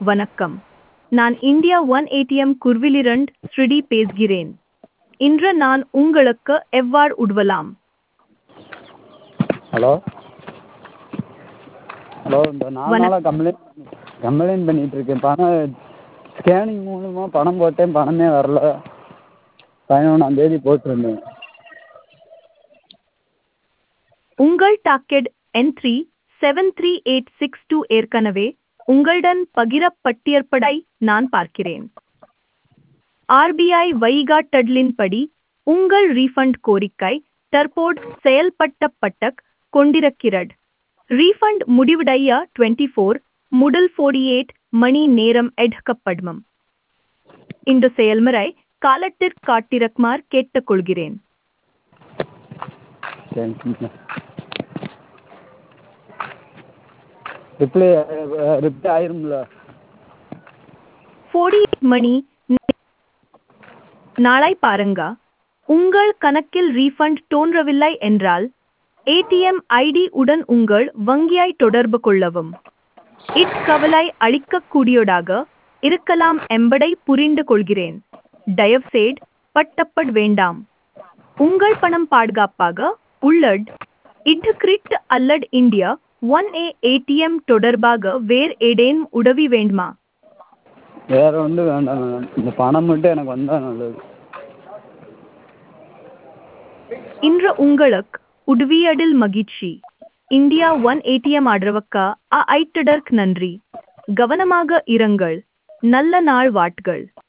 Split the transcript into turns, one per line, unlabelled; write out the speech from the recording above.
வணக்கம். நான் India one ATM குர்விலிரண்ட் ஸ்ருடி பேசுகிறேன். இன்று நான் உங்களுக்கு எவ்வாறு உதவலாம்?
ஹலோ ஹலோ இந்த 4 நாளாக கம்ப்ளைண்ட் பண்ணிகிட்டு இருக்கேன். பணம் ஸ்கேனிங் மூலமாக பணம் போட்டேன், பணமே வரல. 11ஆம் தேதி போட்டிருந்தேன்.
உங்கள் டாக்கெட் என்ட்ரி 73862 ஏற்கனவே உங்களுடன் பகிரப்பட்டிருப்பதை நான் பார்க்கிறேன். ஆர்பிஐ வழிகாட்டுதலின்படி உங்கள் ரீஃபண்ட் கோரிக்கை தற்போது செயல்படுத்தப்பட்டு கொண்டிருக்கிறது. ரீஃபண்ட் முடிவடைய 24 முதல் 48 மணி நேரம் எடுக்கப்படும். இந்த செயல்முறை காலத்திற்கு காத்திருக்குமாறு கேட்டுக்கொள்கிறேன்.
ரிப்ளை ஆயிரும்ல?
48 மணி நாளை பாருங்க. உங்கள் கணக்கில் ரீஃபண்ட் தோன்றவில்லை என்றால் ஏடிஎம் ஐடி உடன் உங்கள் வங்கியை தொடர்பு கொள்ளவும். இக்கவலை அளிக்கக்கூடியதாக இருக்கலாம் என்பதை புரிந்து கொள்கிறேன். தயவுசெய்து பட்டப்பட வேண்டாம். உங்கள் பணம் பாதுகாப்பாக உள்ளது. இது கிரிப்ட் அல்லது இந்தியா 1A ஏடிஎம் தொடர்பாக வேறு ஏதேனும் உதவி வேண்டுமா?
வேற ஒன்றும் வேண்டாம் மேடம். இந்த பணம் மட்டும் எனக்கு வந்தால் நல்லது.
இன்று உங்களுக்கு உதவியதில் மகிழ்ச்சி. இந்தியா ஒன் ஏடிஎம் ஆதரவுக்கு அழைத்ததற்கு நன்றி. கவனமாக இருங்கள். நல்ல நாள் வாழ்த்துக்கள்.